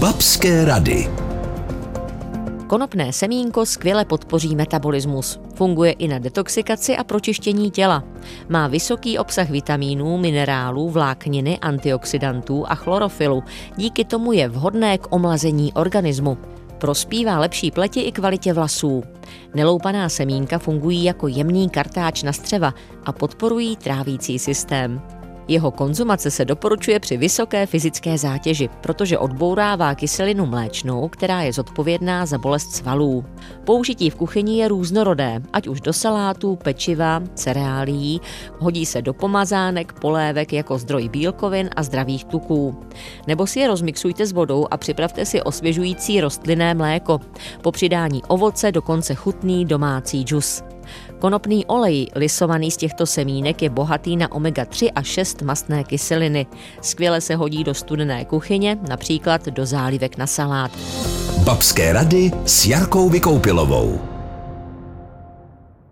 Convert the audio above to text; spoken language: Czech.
Babské rady. Konopné semínko skvěle podpoří metabolismus. Funguje i na detoxikaci a pročištění těla. Má vysoký obsah vitamínů, minerálů, vlákniny, antioxidantů a chlorofilu. Díky tomu je vhodné k omlazení organismu. Prospívá lepší pleti i kvalitě vlasů. Neloupaná semínka fungují jako jemný kartáč na střeva a podporují trávící systém. Jeho konzumace se doporučuje při vysoké fyzické zátěži, protože odbourává kyselinu mléčnou, která je zodpovědná za bolest svalů. Použití v kuchyni je různorodé, ať už do salátů, pečiva, cereálií, hodí se do pomazánek, polévek jako zdroj bílkovin a zdravých tuků. Nebo si je rozmixujte s vodou a připravte si osvěžující rostlinné mléko. Po přidání ovoce dokonce chutný domácí džus. Konopný olej lisovaný z těchto semínek je bohatý na omega-3 a 6 mastné kyseliny. Skvěle se hodí do studené kuchyně, například do zálivek na salát. Babské rady s Jarkou Vykoupilovou.